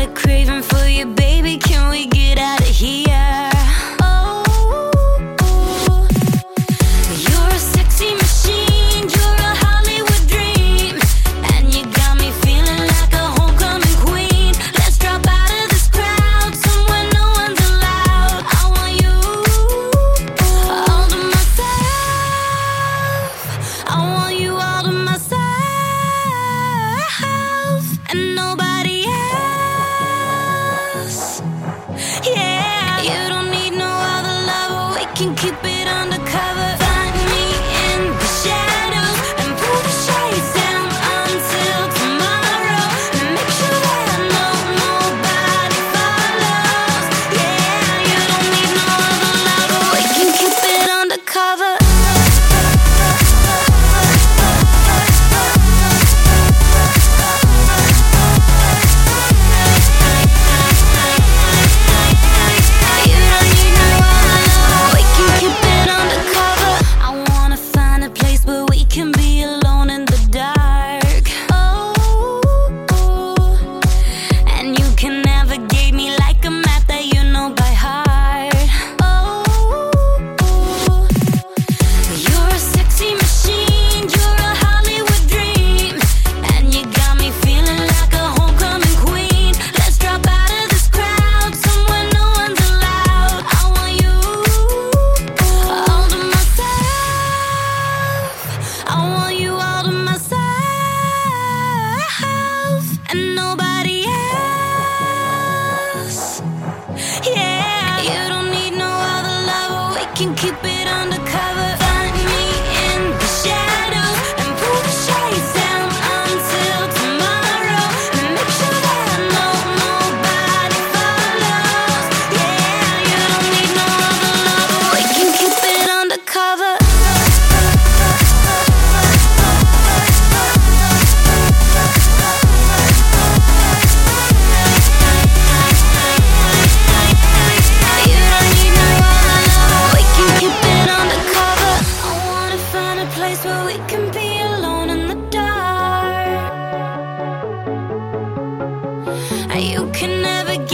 a craving for you, baby. Can we get out of here? Oh, you're a sexy machine, you're a Hollywood dream, and you got me feeling like a homecoming queen. Let's drop out of this crowd, somewhere no one's allowed. I want you all to myself. I want you all to myself, and nobody else. Yeah, you don't need no other lover. We can keep it undercover. Find me in the shadows and pull the shades down until tomorrow, and make sure that nobody follows. Yeah, you don't need no other lover. We can keep it undercover. You don't need no other lover. We can keep it undercover. I wanna find a place where we can be alone in the dark. Oh, and you can navigate me like a map that you know by heart. Oh, you're a sexy machine, you're a Hollywood dream, and you got me feeling like a homecoming queen. Let's drop out of this crowd, somewhere no one's allowed. I want you all to myself. I want you all to myself, and nobody else. Yeah, you don't need no other lover. We can keep it undercover. Find me in the shadows and pull the shades down until tomorrow, and make sure that nobody follows. Yeah, you don't need no other lover. We can keep it undercover. You don't need no other lover. We can keep it undercover. I wanna find a place where we can be alone in the dark. You can never get